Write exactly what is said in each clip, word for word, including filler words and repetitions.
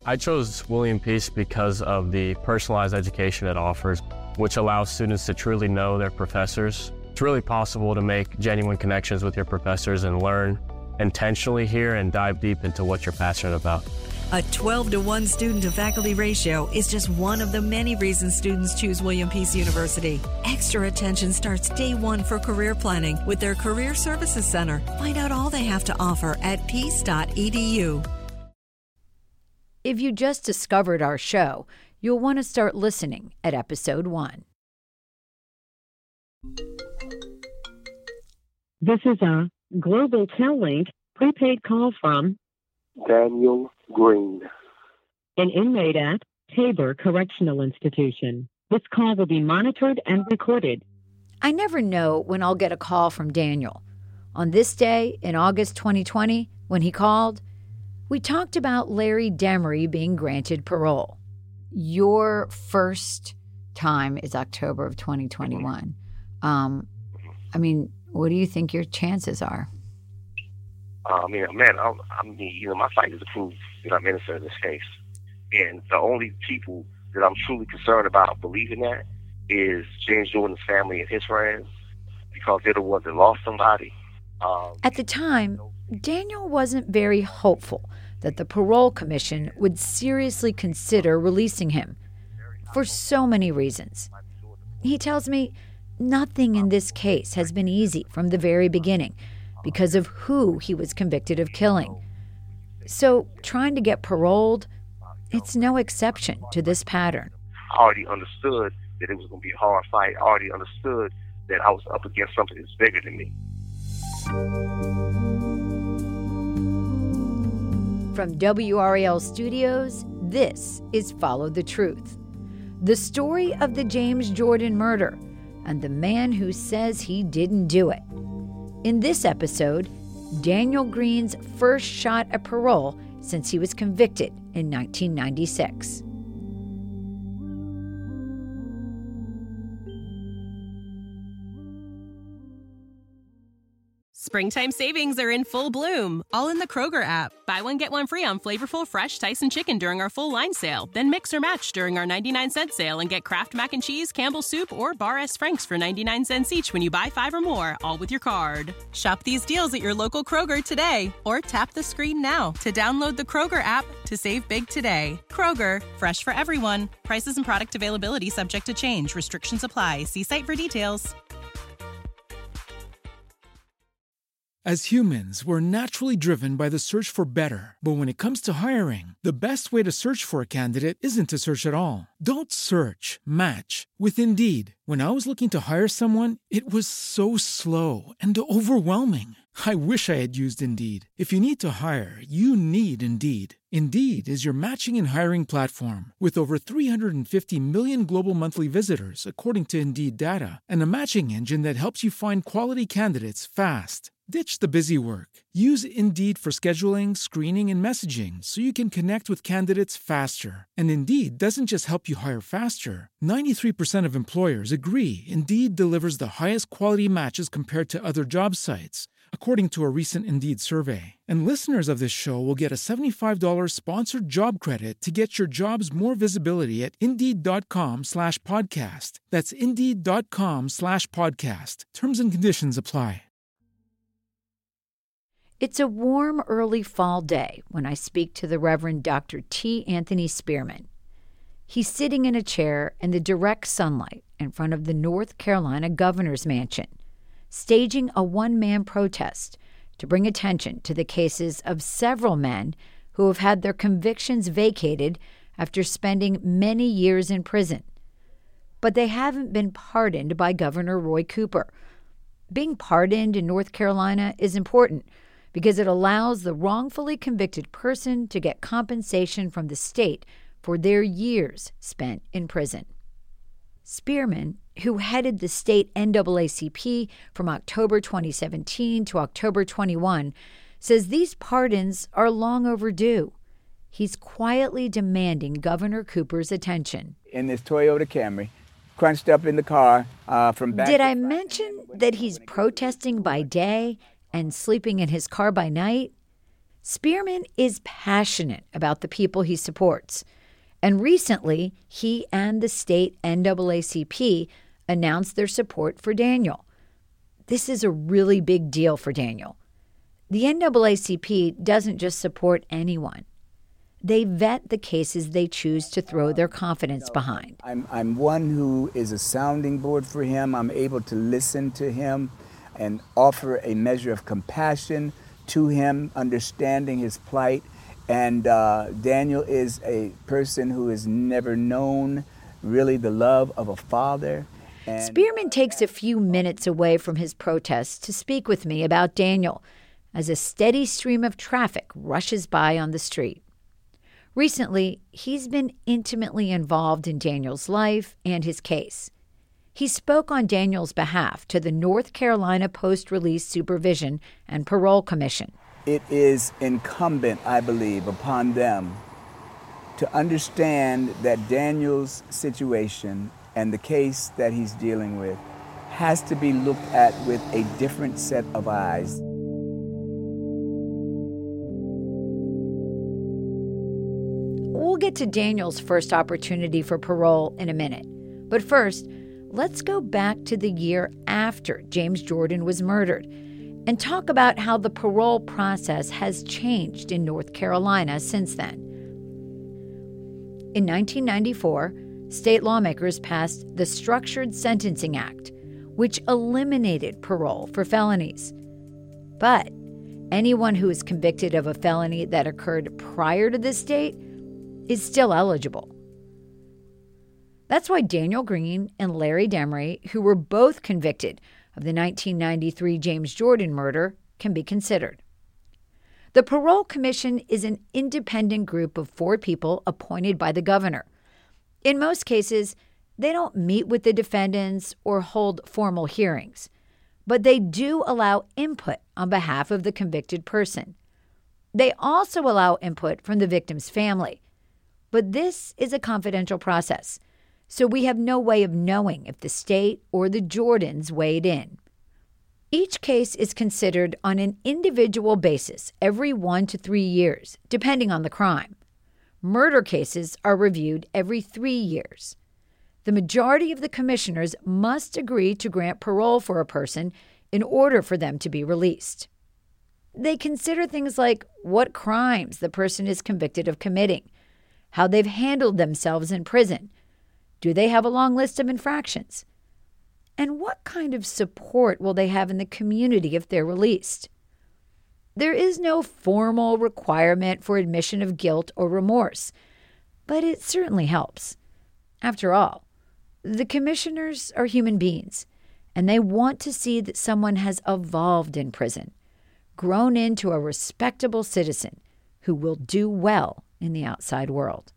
I chose William Peace because of the personalized education it offers, which allows students to truly know their professors. It's really possible to make genuine connections with your professors and learn intentionally here and dive deep into what you're passionate about. A twelve to one student to faculty ratio is just one of the many reasons students choose William Peace University. Extra attention starts day one for career planning with their Career Services Center. Find out all they have to offer at peace dot e d u. If you just discovered our show, you'll want to start listening at episode one. This is a Global Tel-Link prepaid call from Daniel Green, an inmate at Tabor Correctional Institution. This call will be monitored and recorded. I never know when I'll get a call from Daniel. On this day in August twenty twenty, when he called, we talked about Larry Demery being granted parole. Your first time is October of twenty twenty-one. Um, I mean, what do you think your chances are? I uh, mean, man, I, I mean, you know, my fight is to prove that I'm innocent in this case. And the only people that I'm truly concerned about believing that is James Jordan's family and his friends, because they're the ones that lost somebody. Um, At the time, Daniel wasn't very hopeful that the parole commission would seriously consider releasing him for so many reasons. He tells me nothing in this case has been easy from the very beginning because of who he was convicted of killing. So trying to get paroled, it's no exception to this pattern. I already understood that it was going to be a hard fight. I already understood that I was up against something that's bigger than me. From W R A L Studios, this is Follow the Truth, the story of the James Jordan murder and the man who says he didn't do it. In this episode, Daniel Green's first shot at parole since he was convicted in nineteen ninety-six. Springtime savings are in full bloom, all in the Kroger app. Buy one, get one free on flavorful, fresh Tyson chicken during our full line sale. Then mix or match during our ninety-nine cent sale and get Kraft Mac and Cheese, Campbell's Soup, or Bar S. Frank's for ninety-nine cents each when you buy five or more, all with your card. Shop these deals at your local Kroger today, or tap the screen now to download the Kroger app to save big today. Kroger, fresh for everyone. Prices and product availability subject to change. Restrictions apply. See site for details. As humans, we're naturally driven by the search for better. But when it comes to hiring, the best way to search for a candidate isn't to search at all. Don't search, match with Indeed. When I was looking to hire someone, it was so slow and overwhelming. I wish I had used Indeed. If you need to hire, you need Indeed. Indeed is your matching and hiring platform with over three hundred fifty million global monthly visitors, according to Indeed data, and a matching engine that helps you find quality candidates fast. Ditch the busy work. Use Indeed for scheduling, screening, and messaging so you can connect with candidates faster. And Indeed doesn't just help you hire faster. ninety-three percent of employers agree Indeed delivers the highest quality matches compared to other job sites, according to a recent Indeed survey. And listeners of this show will get a seventy-five dollars sponsored job credit to get your jobs more visibility at Indeed.com slash podcast. That's Indeed.com slash podcast. Terms and conditions apply. It's a warm, early fall day when I speak to the Reverend Doctor T. Anthony Spearman. He's sitting in a chair in the direct sunlight in front of the North Carolina governor's mansion, staging a one-man protest to bring attention to the cases of several men who have had their convictions vacated after spending many years in prison. But they haven't been pardoned by Governor Roy Cooper. Being pardoned in North Carolina is important because it allows the wrongfully convicted person to get compensation from the state for their years spent in prison. Spearman, who headed the state N double A C P from October twenty seventeen to October twenty-one, says these pardons are long overdue. He's quietly demanding Governor Cooper's attention. In this Toyota Camry, crunched up in the car uh, from back... Did I mention that he's protesting by day and sleeping in his car by night? Spearman is passionate about the people he supports, and recently he and the state N double A C P announced their support for Daniel. This is a really big deal for Daniel. The N double A C P doesn't just support anyone. They vet the cases they choose to throw their confidence behind. I'm, I'm one who is a sounding board for him. I'm able to listen to him and offer a measure of compassion to him, understanding his plight. And uh, Daniel is a person who has never known really the love of a father. And Spearman takes a few minutes away from his protests to speak with me about Daniel as a steady stream of traffic rushes by on the street. Recently, he's been intimately involved in Daniel's life and his case. He spoke on Daniel's behalf to the North Carolina Post-Release Supervision and Parole Commission. It is incumbent, I believe, upon them to understand that Daniel's situation and the case that he's dealing with has to be looked at with a different set of eyes. We'll get to Daniel's first opportunity for parole in a minute. But first, let's go back to the year after James Jordan was murdered and talk about how the parole process has changed in North Carolina since then. In nineteen ninety-four, state lawmakers passed the Structured Sentencing Act, which eliminated parole for felonies. But anyone who is convicted of a felony that occurred prior to this date is still eligible. That's why Daniel Green and Larry Demery, who were both convicted of the nineteen ninety-three James Jordan murder, can be considered. The Parole Commission is an independent group of four people appointed by the governor. In most cases, they don't meet with the defendants or hold formal hearings, but they do allow input on behalf of the convicted person. They also allow input from the victim's family, but this is a confidential process, so we have no way of knowing if the state or the Jordans weighed in. Each case is considered on an individual basis every one to three years, depending on the crime. Murder cases are reviewed every three years. The majority of the commissioners must agree to grant parole for a person in order for them to be released. They consider things like what crimes the person is convicted of committing, how they've handled themselves in prison, do they have a long list of infractions, and what kind of support will they have in the community if they're released. There is no formal requirement for admission of guilt or remorse, but it certainly helps. After all, the commissioners are human beings, and they want to see that someone has evolved in prison, grown into a respectable citizen who will do well in the outside world.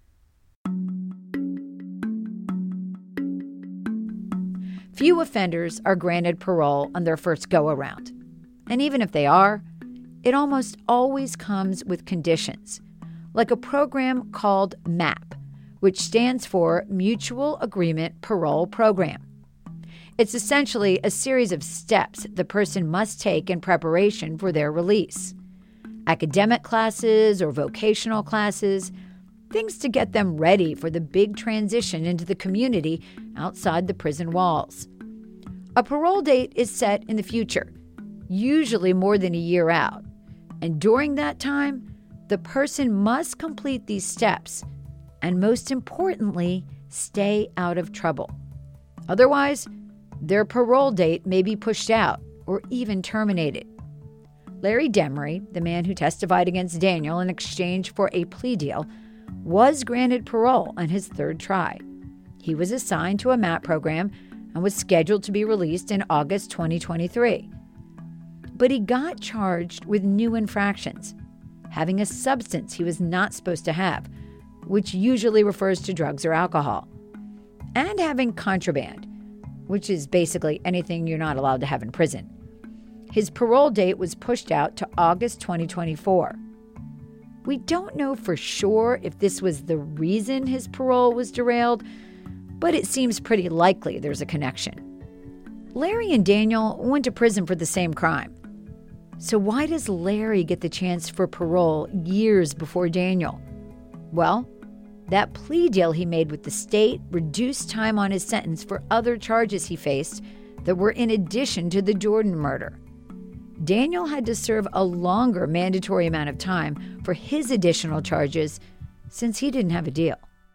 Few offenders are granted parole on their first go-around. And even if they are, it almost always comes with conditions, like a program called MAP, which stands for Mutual Agreement Parole Program. It's essentially a series of steps the person must take in preparation for their release. Academic classes or vocational classes, things to get them ready for the big transition into the community outside the prison walls. A parole date is set in the future, usually more than a year out, and during that time, the person must complete these steps and, most importantly, stay out of trouble. Otherwise, their parole date may be pushed out or even terminated. Larry Demery, the man who testified against Daniel in exchange for a plea deal, was granted parole on his third try. He was assigned to a MAP program and was scheduled to be released in August twenty twenty-three. But he got charged with new infractions, having a substance he was not supposed to have, which usually refers to drugs or alcohol, and having contraband, which is basically anything you're not allowed to have in prison. His parole date was pushed out to August twenty twenty-four. We don't know for sure if this was the reason his parole was derailed, but it seems pretty likely there's a connection. Larry and Daniel went to prison for the same crime. So why does Larry get the chance for parole years before Daniel? Well, that plea deal he made with the state reduced time on his sentence for other charges he faced that were in addition to the Jordan murder. Daniel had to serve a longer mandatory amount of time for his additional charges since he didn't have a deal.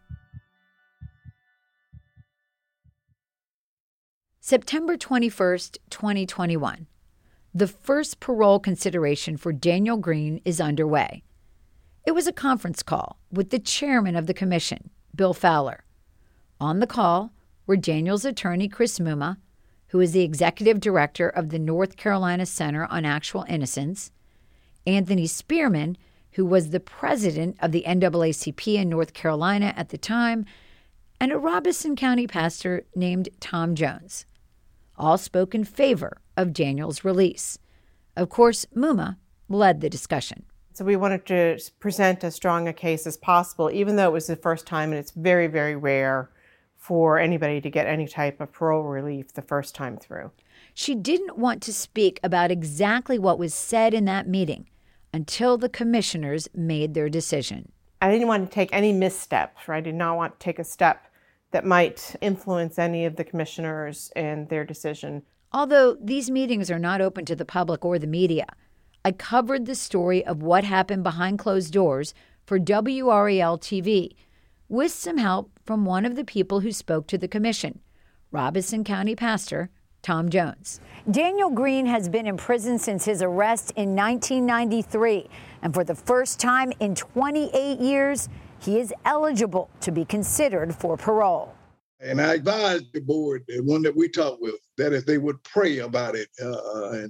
September twenty-first, twenty twenty-one. The first parole consideration for Daniel Green is underway. It was a conference call with the chairman of the commission, Bill Fowler. On the call were Daniel's attorney, Chris Muma, who is the executive director of the North Carolina Center on Actual Innocence, Anthony Spearman, who was the president of the N double A C P in North Carolina at the time, and a Robeson County pastor named Tom Jones. All spoke in favor of Daniel's release. Of course, Muma led the discussion. So we wanted to present as strong a case as possible, even though it was the first time, and it's very, very rare for anybody to get any type of parole relief the first time through. She didn't want to speak about exactly what was said in that meeting until the commissioners made their decision. I didn't want to take any missteps, right? I did not want to take a step that might influence any of the commissioners and their decision. Although these meetings are not open to the public or the media, I covered the story of what happened behind closed doors for W R A L T V with some help from one of the people who spoke to the commission, Robeson County pastor Tom Jones. Daniel Green has been in prison since his arrest in nineteen ninety-three, and for the first time in twenty-eight years, he is eligible to be considered for parole. And I advised the board, the one that we talked with, that if they would pray about it uh, and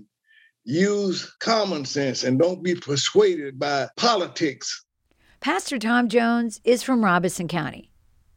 use common sense and don't be persuaded by politics. Pastor Tom Jones is from Robeson County.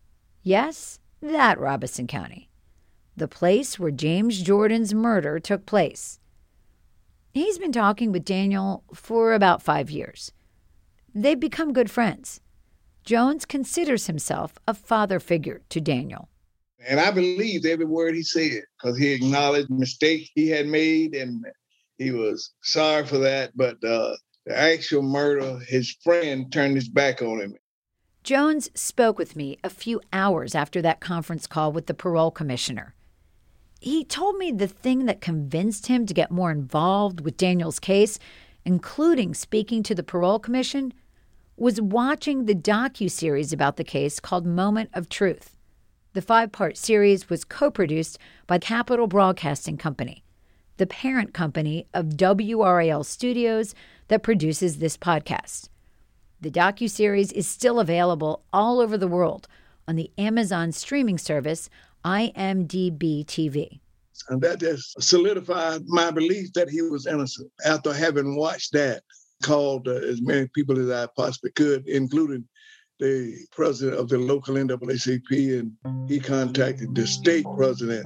Yes, that Robeson County, the place where James Jordan's murder took place. He's been talking with Daniel for about five years. They've become good friends. Jones considers himself a father figure to Daniel. And I believed every word he said because he acknowledged the mistake he had made and he was sorry for that. But uh, the actual murder, his friend turned his back on him. Jones spoke with me a few hours after that conference call with the parole commissioner. He told me the thing that convinced him to get more involved with Daniel's case, including speaking to the parole commission, was watching the docuseries about the case called Moment of Truth. The five-part series was co-produced by Capital Broadcasting Company, the parent company of W R A L Studios that produces this podcast. The docuseries is still available all over the world on the Amazon streaming service I M D B T V. And that just solidified my belief that he was innocent. After having watched that, called uh, as many people as I possibly could, including the president of the local N double A C P, and he contacted the state president.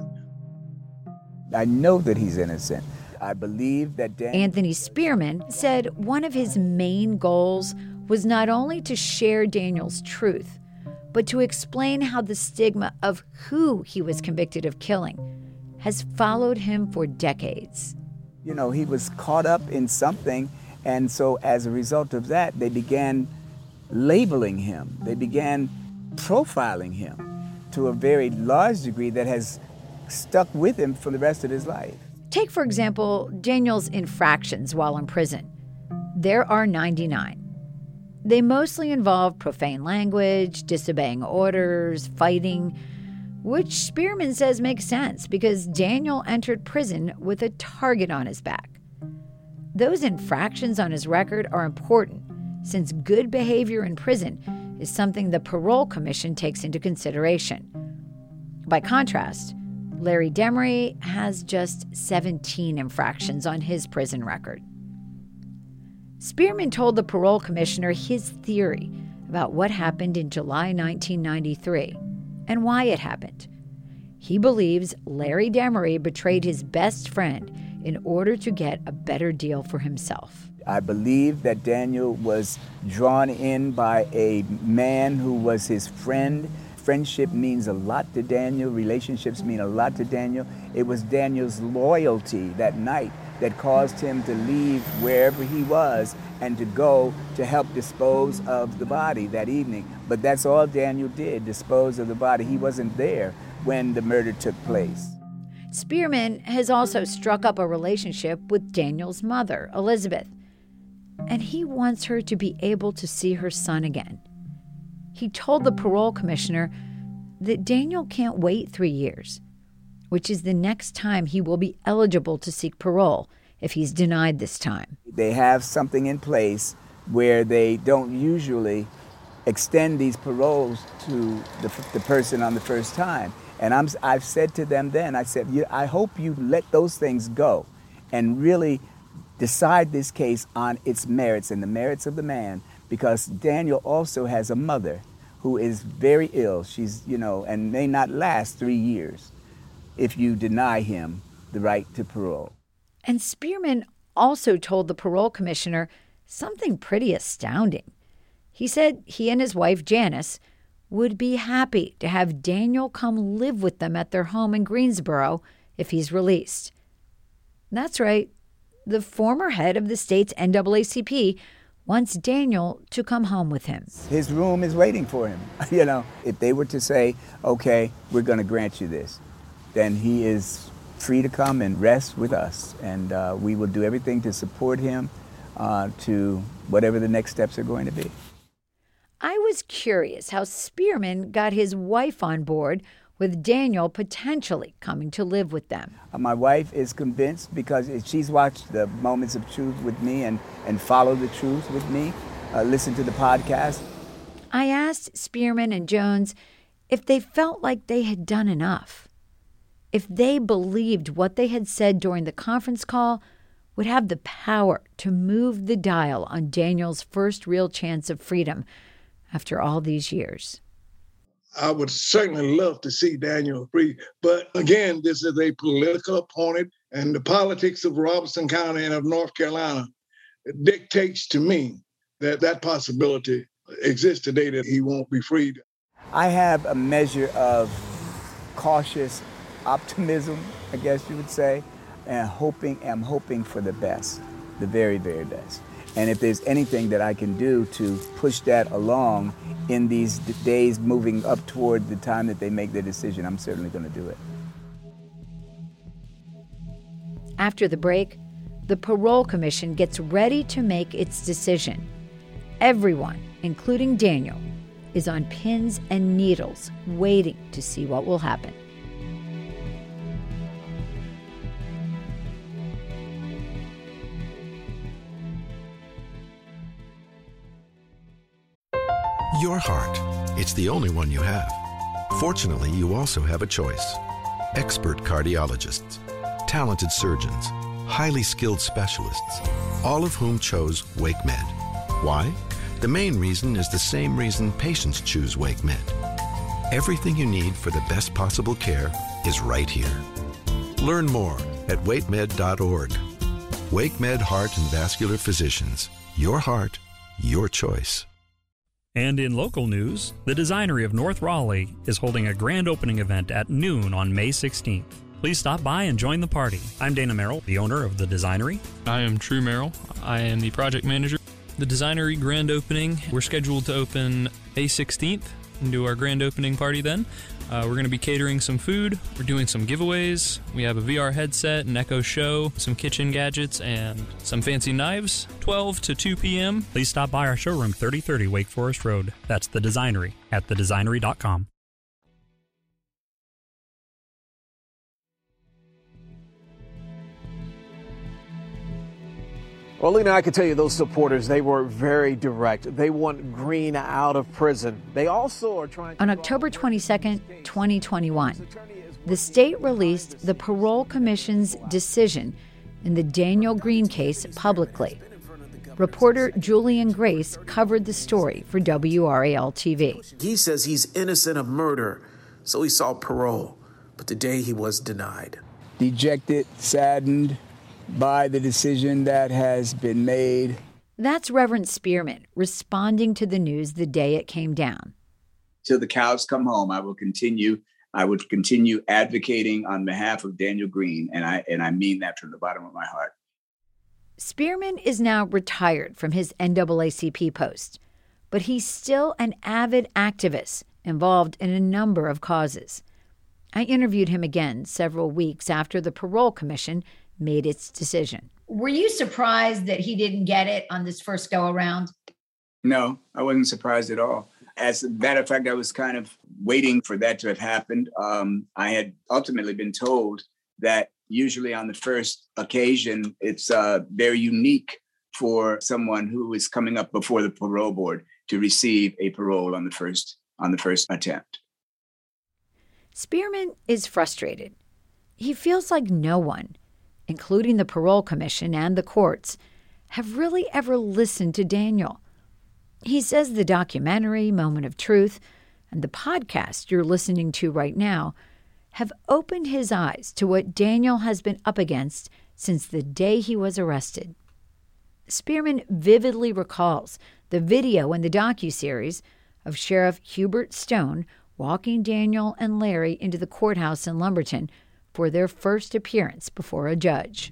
I know that he's innocent. I believe that Dan- Anthony Spearman said one of his main goals was not only to share Daniel's truth, but to explain how the stigma of who he was convicted of killing has followed him for decades. You know, he was caught up in something, and so as a result of that, they began labeling him. They began profiling him to a very large degree that has stuck with him for the rest of his life. Take, for example, Daniel's infractions while in prison. There are ninety-nine. They mostly involve profane language, disobeying orders, fighting, which Spearman says makes sense because Daniel entered prison with a target on his back. Those infractions on his record are important since good behavior in prison is something the Parole Commission takes into consideration. By contrast, Larry Demery has just seventeen infractions on his prison record. Spearman told the parole commissioner his theory about what happened in July nineteen ninety-three and why it happened. He believes Larry Demery betrayed his best friend in order to get a better deal for himself. I believe that Daniel was drawn in by a man who was his friend. Friendship means a lot to Daniel. Relationships mean a lot to Daniel. It was Daniel's loyalty that night that caused him to leave wherever he was and to go to help dispose of the body that evening. But that's all Daniel did, dispose of the body. He wasn't there when the murder took place. Spearman has also struck up a relationship with Daniel's mother, Elizabeth, and he wants her to be able to see her son again. He told the parole commissioner that Daniel can't wait three years, which is the next time he will be eligible to seek parole if he's denied this time. They have something in place where they don't usually extend these paroles to the, the person on the first time. And I'm, I've said to them then, I said, I hope you let those things go and really decide this case on its merits and the merits of the man, because Daniel also has a mother who is very ill. She's, you know, and may not last three years if you deny him the right to parole. And Spearman also told the parole commissioner something pretty astounding. He said he and his wife, Janice, would be happy to have Daniel come live with them at their home in Greensboro if he's released. That's right. The former head of the state's N double A C P wants Daniel to come home with him. His room is waiting for him. You know, if they were to say, okay, we're going to grant you this, then he is free to come and rest with us. And uh, we will do everything to support him uh, to whatever the next steps are going to be. I was curious how Spearman got his wife on board with Daniel potentially coming to live with them. Uh, my wife is convinced because she's watched the Moments of Truth with me and, and followed the truth with me, uh, listened to the podcast. I asked Spearman and Jones if they felt like they had done enough, if they believed what they had said during the conference call would have the power to move the dial on Daniel's first real chance of freedom after all these years. I would certainly love to see Daniel free. But again, this is a political opponent, and the politics of Robeson County and of North Carolina dictates to me that that possibility exists today that he won't be freed. I have a measure of cautious optimism, I guess you would say, and hoping, I'm hoping for the best, the very, very best. And if there's anything that I can do to push that along in these d- days moving up toward the time that they make their decision, I'm certainly going to do it. After the break, the Parole Commission gets ready to make its decision. Everyone, including Daniel, is on pins and needles waiting to see what will happen. Your heart. It's the only one you have. Fortunately, you also have a choice. Expert cardiologists, talented surgeons, highly skilled specialists, all of whom chose WakeMed. Why? The main reason is the same reason patients choose WakeMed. Everything you need for the best possible care is right here. Learn more at wake med dot org. WakeMed Heart and Vascular Physicians. Your heart, your choice. And in local news, the Designery of North Raleigh is holding a grand opening event at noon on May sixteenth. Please stop by and join the party. I'm Dana Merrill, the owner of the Designery. I am True Merrill. I am the project manager. The Designery grand opening, we're scheduled to open May sixteenth and do our grand opening party then. Uh, we're going to be catering some food. We're doing some giveaways. We have a V R headset, an Echo Show, some kitchen gadgets, and some fancy knives. twelve to two p.m. Please stop by our showroom, thirty thirty Wake Forest Road. That's the Designery at the designery dot com. Well, Lena, I can tell you those supporters, they were very direct. They want Green out of prison. They also are trying to... On October twenty-second, twenty twenty-one, the state released the Parole Commission's decision in the Daniel Green case publicly. Reporter Julian Grace covered the story for W R A L T V. He says he's innocent of murder, so he sought parole, but today he was denied. Dejected, saddened by the decision that has been made. That's Reverend Spearman responding to the news the day it came down. Till the cows come home, I will continue. I would continue advocating on behalf of Daniel Green, and I and I mean that from the bottom of my heart. Spearman is now retired from his N double A C P post, but he's still an avid activist involved in a number of causes. I interviewed him again several weeks after the Parole Commission made its decision. Were you surprised that he didn't get it on this first go-around? No, I wasn't surprised at all. As a matter of fact, I was kind of waiting for that to have happened. Um, I had ultimately been told that usually on the first occasion, it's uh, very unique for someone who is coming up before the parole board to receive a parole on the first on the first attempt. Spearman is frustrated. He feels like no one, including the Parole Commission and the courts, have really ever listened to Daniel. He says the documentary, Moment of Truth, and the podcast you're listening to right now have opened his eyes to what Daniel has been up against since the day he was arrested. Spearman vividly recalls the video in the docuseries of Sheriff Hubert Stone walking Daniel and Larry into the courthouse in Lumberton for their first appearance before a judge.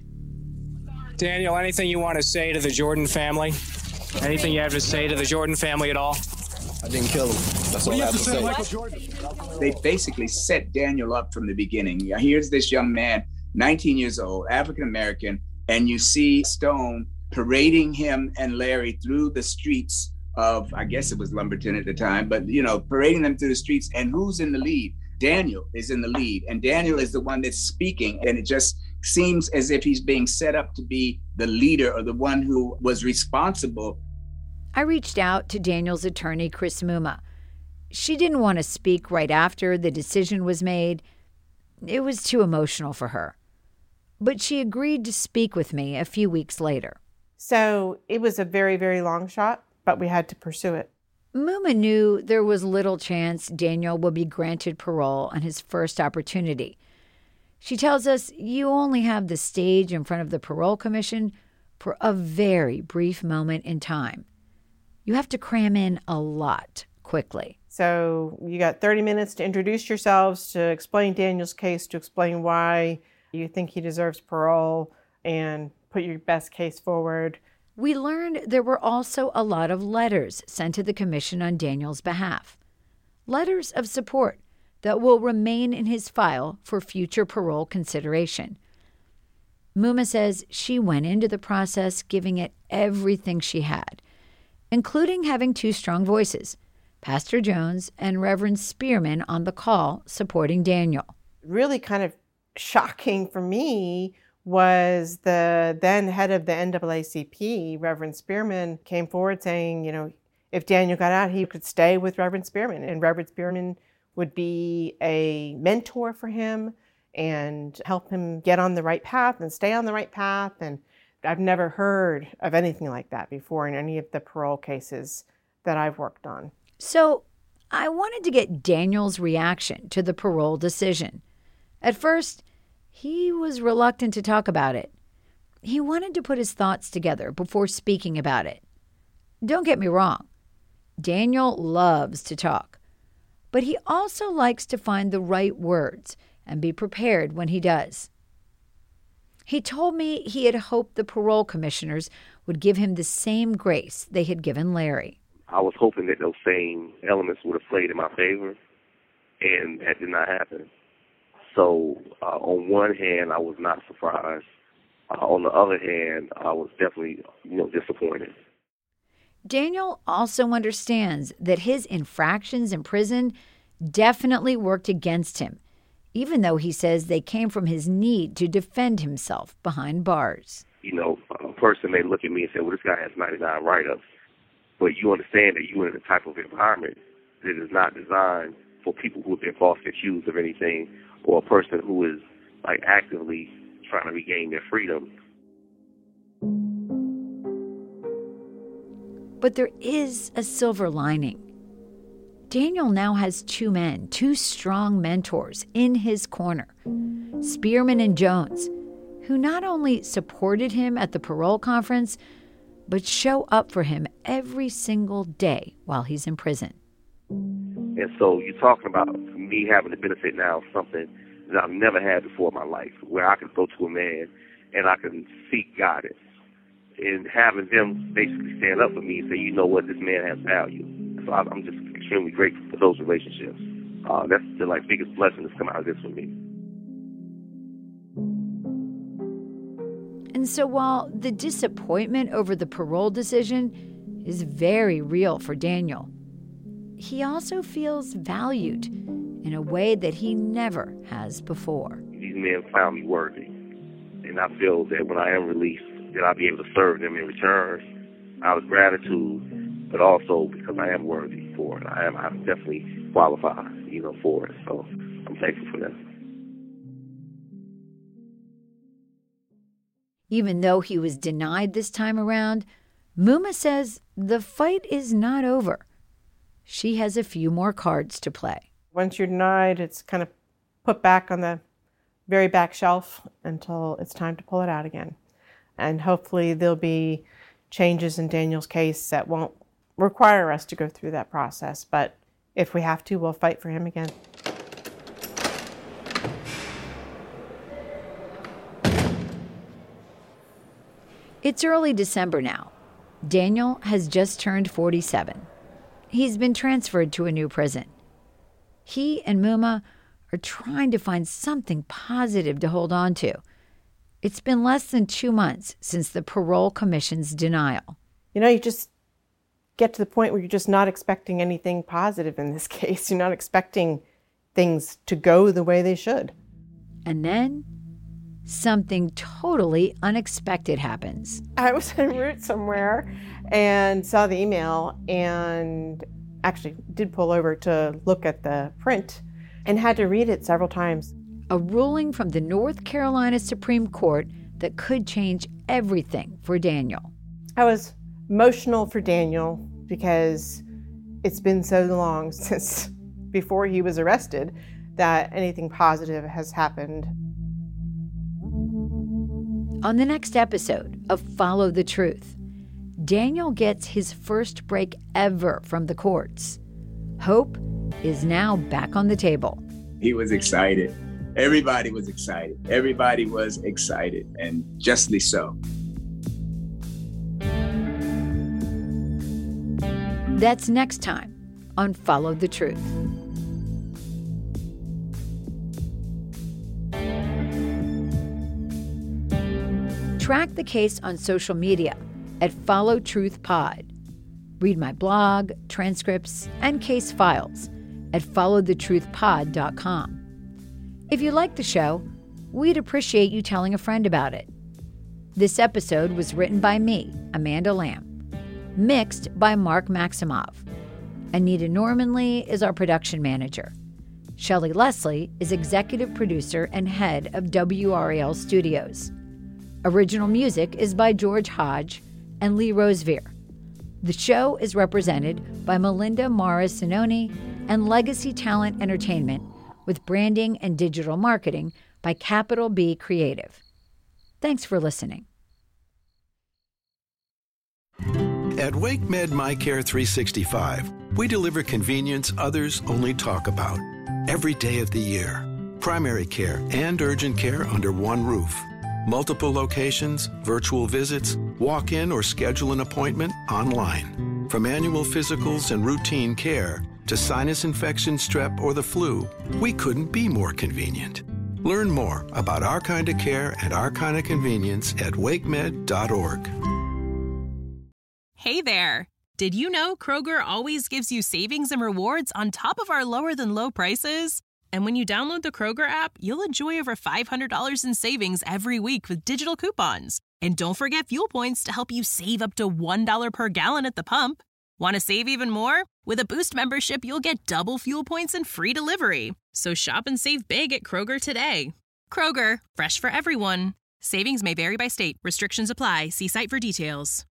Daniel, anything you want to say to the Jordan family? Anything you have to say to the Jordan family at all? I didn't kill him. That's all I have to say. Michael Jordan? They basically set Daniel up from the beginning. Here's this young man, nineteen years old, African-American, and you see Stone parading him and Larry through the streets of, I guess it was Lumberton at the time, but, you know, parading them through the streets. And who's in the lead? Daniel is in the lead. And Daniel is the one that's speaking. And it just seems as if he's being set up to be the leader or the one who was responsible. I reached out to Daniel's attorney, Chris Muma. She didn't want to speak right after the decision was made. It was too emotional for her. But she agreed to speak with me a few weeks later. So it was a very, very long shot, but we had to pursue it. Muma knew there was little chance Daniel would be granted parole on his first opportunity. She tells us you only have the stage in front of the Parole Commission for a very brief moment in time. You have to cram in a lot quickly. So you got thirty minutes to introduce yourselves, to explain Daniel's case, to explain why you think he deserves parole, and put your best case forward. We learned there were also a lot of letters sent to the commission on Daniel's behalf. Letters of support that will remain in his file for future parole consideration. Muma says she went into the process giving it everything she had, including having two strong voices, Pastor Jones and Reverend Spearman, on the call supporting Daniel. Really kind of shocking for me was the then head of the N double A C P, Reverend Spearman, came forward saying, you know, if Daniel got out, he could stay with Reverend Spearman, and Reverend Spearman would be a mentor for him and help him get on the right path and stay on the right path. And I've never heard of anything like that before in any of the parole cases that I've worked on. So I wanted to get Daniel's reaction to the parole decision. At first, he was reluctant to talk about it. He wanted to put his thoughts together before speaking about it. Don't get me wrong, Daniel loves to talk, but he also likes to find the right words and be prepared when he does. He told me he had hoped the parole commissioners would give him the same grace they had given Larry. I was hoping that those same elements would have played in my favor, and that did not happen. So uh, on one hand, I was not surprised. Uh, on the other hand, I was definitely, you know, disappointed. Daniel also understands that his infractions in prison definitely worked against him, even though he says they came from his need to defend himself behind bars. You know, a person may look at me and say, well, this guy has ninety-nine write-ups. But you understand that you're in a type of environment that is not designed for people who have been falsely accused of anything, or a person who is like actively trying to regain their freedom. But there is a silver lining. Daniel now has two men, two strong mentors in his corner, Spearman and Jones, who not only supported him at the parole conference, but show up for him every single day while he's in prison. And so you're talking about me having the benefit now of something that I've never had before in my life, where I can go to a man and I can seek guidance. and having them basically stand up for me and say, you know what, this man has value. So I'm just extremely grateful for those relationships. Uh, that's the like biggest blessing that's come out of this for me. And so while the disappointment over the parole decision is very real for Daniel, he also feels valued in a way that he never has before. These men found me worthy, and I feel that when I am released, that I'll be able to serve them in return out of gratitude, but also because I am worthy for it. I am I'm definitely qualified, you know, for it. So I'm thankful for that. Even though he was denied this time around, Muma says the fight is not over. She has a few more cards to play. Once you're denied, it's kind of put back on the very back shelf until it's time to pull it out again. And hopefully there'll be changes in Daniel's case that won't require us to go through that process. But if we have to, we'll fight for him again. It's early December now. Daniel has just turned forty-seven. He's been transferred to a new prison. He and Muma are trying to find something positive to hold on to. It's been less than two months since the Parole Commission's denial. You know, you just get to the point where you're just not expecting anything positive in this case. You're not expecting things to go the way they should. And then something totally unexpected happens. I was en route somewhere and saw the email and actually did pull over to look at the print and had to read it several times. A ruling from the North Carolina Supreme Court that could change everything for Daniel. I was emotional for Daniel because it's been so long since before he was arrested that anything positive has happened. On the next episode of Follow the Truth, Daniel gets his first break ever from the courts. Hope is now back on the table. He was excited. Everybody was excited. Everybody was excited, and justly so. That's next time on Follow the Truth. Track the case on social media at Follow Truth Pod. Read my blog, transcripts, and case files at follow the truth pod dot com. If you like the show, we'd appreciate you telling a friend about it. This episode was written by me, Amanda Lamb, mixed by Mark Maximov. Anita Normanley is our production manager. Shelley Leslie is executive producer and head of W R A L Studios. Original music is by George Hodge and Lee Rosevere. The show is represented by Melinda Morris-Sinoni and Legacy Talent Entertainment, with branding and digital marketing by Capital B Creative. Thanks for listening. At WakeMed MyCare three sixty-five, we deliver convenience others only talk about. Every day of the year. Primary care and urgent care under one roof. Multiple locations, virtual visits, walk-in or schedule an appointment online. From annual physicals and routine care to sinus infection, strep, or the flu, we couldn't be more convenient. Learn more about our kind of care and our kind of convenience at wake med dot org. Hey there! Did you know Kroger always gives you savings and rewards on top of our lower-than-low prices? And when you download the Kroger app, you'll enjoy over five hundred dollars in savings every week with digital coupons. And don't forget fuel points to help you save up to one dollar per gallon at the pump. Want to save even more? With a Boost membership, you'll get double fuel points and free delivery. So shop and save big at Kroger today. Kroger, fresh for everyone. Savings may vary by state. Restrictions apply. See site for details.